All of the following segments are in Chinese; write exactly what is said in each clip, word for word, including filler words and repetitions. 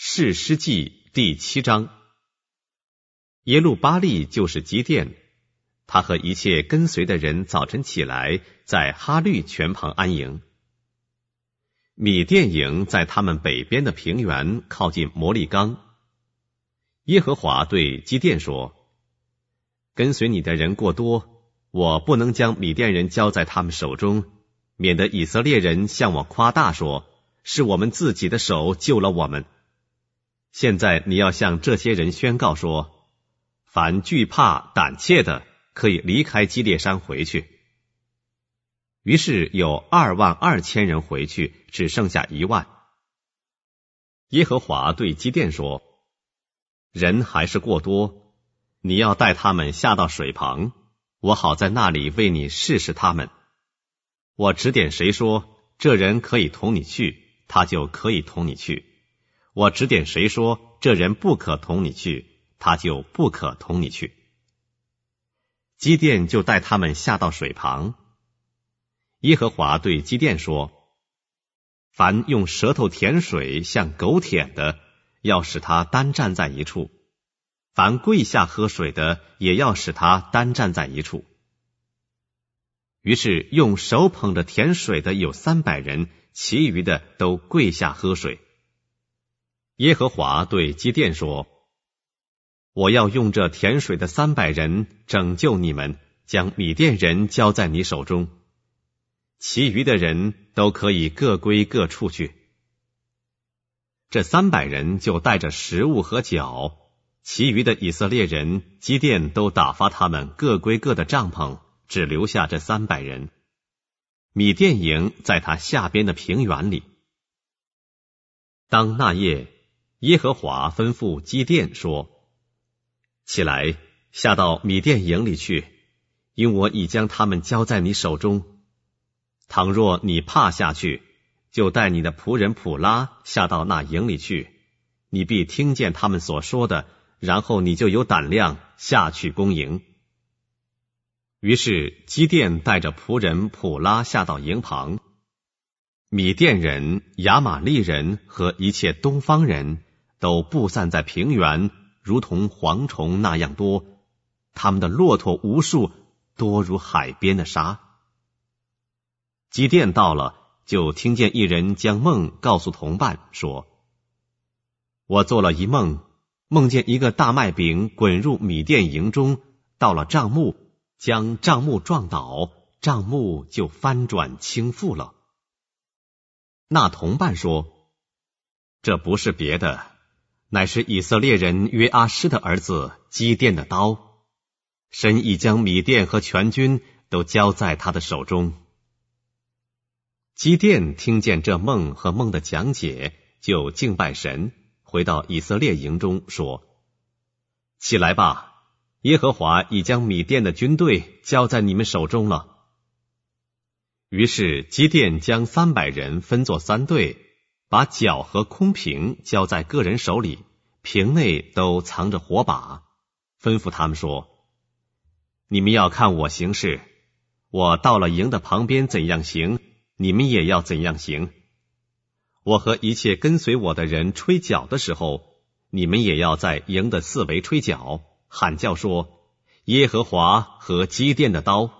士师记第七章。耶路巴力就是基甸，他和一切跟随的人早晨起来，在哈律泉旁安营。米甸营在他们北边的平原，靠近摩利冈。耶和华对基甸说：跟随你的人过多，我不能将米甸人交在他们手中，免得以色列人向我夸大说，是我们自己的手救了我们。现在你要向这些人宣告说，凡惧怕胆怯的，可以离开基列山回去。于是有二万二千人回去，只剩下一万。耶和华对基甸说：人还是过多，你要带他们下到水旁，我好在那里为你试试他们。我指点谁说这人可以同你去，他就可以同你去；我指点谁说这人不可同你去，他就不可同你去。基甸就带他们下到水旁。耶和华对基甸说：凡用舌头舔水像狗舔的，要使他单站在一处；凡跪下喝水的，也要使他单站在一处。于是用手捧着舔水的有三百人，其余的都跪下喝水。耶和华对基甸说：我要用这舔水的三百人拯救你们，将米甸人交在你手中，其余的人都可以各归各处去。这三百人就带着食物和脚，其余的以色列人基甸都打发他们各归各的帐篷，只留下这三百人。米甸营在他下边的平原里。当那夜，耶和华吩咐基甸说：起来，下到米甸营里去，因我已将他们交在你手中。倘若你怕下去，就带你的仆人普拉下到那营里去，你必听见他们所说的，然后你就有胆量下去攻营。于是基甸带着仆人普拉下到营旁。米甸人、亚玛利人和一切东方人都布散在平原，如同蝗虫那样多，他们的骆驼无数，多如海边的沙。基甸到了，就听见一人将梦告诉同伴，说：我做了一梦，梦见一个大麦饼滚入米甸营中，到了帐幕，将帐幕撞倒，帐幕就翻转倾覆了。那同伴说：这不是别的，乃是以色列人约阿施的儿子基甸的刀，神已将米甸和全军都交在他的手中。基甸听见这梦和梦的讲解，就敬拜神，回到以色列营中说：起来吧，耶和华已将米甸的军队交在你们手中了。于是基甸将三百人分作三队，把角和空瓶交在个人手里，瓶内都藏着火把，吩咐他们说：你们要看我行事，我到了营的旁边怎样行，你们也要怎样行。我和一切跟随我的人吹角的时候，你们也要在营的四围吹角，喊叫说：耶和华和基甸的刀。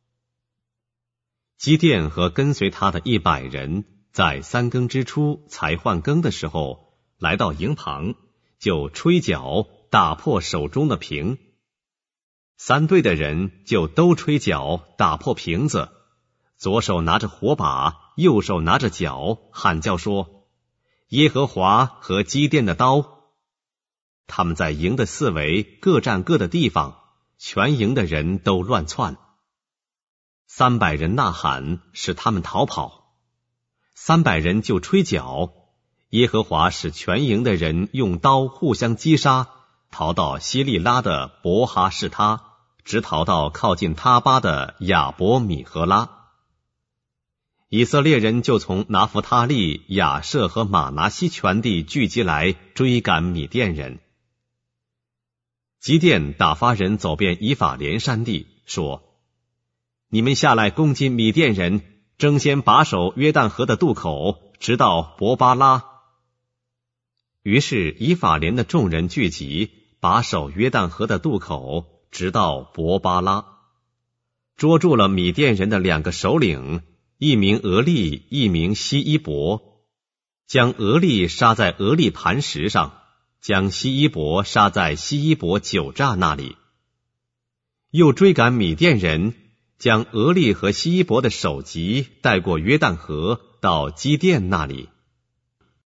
基甸和跟随他的一百人，在三更之初才换更的时候，来到营旁，就吹角，打破手中的瓶。三队的人就都吹角，打破瓶子，左手拿着火把，右手拿着角，喊叫说：耶和华和基甸的刀。他们在营的四围各占各的地方，全营的人都乱窜。三百人呐喊，使他们逃跑。三百人就吹角，耶和华使全营的人用刀互相击杀，逃到希利拉的伯哈士他，直逃到靠近他巴的亚伯米和拉。以色列人就从拿弗他利、亚舍和马拿西全地聚集来追赶米甸人。基甸打发人走遍以法莲山地，说：你们下来攻击米甸人，争先把守约旦河的渡口，直到伯巴拉。 于是以法莲的众人聚集，把守约旦河的渡口，直到伯巴拉，捉住了米甸人的两个首领，一名俄利，一名希伊伯，将俄利杀在俄利磐石上，将希伊伯杀在希伊伯酒榨那里。又追赶米甸人，将俄利和希伊伯的首级带过约旦河，到基甸那里。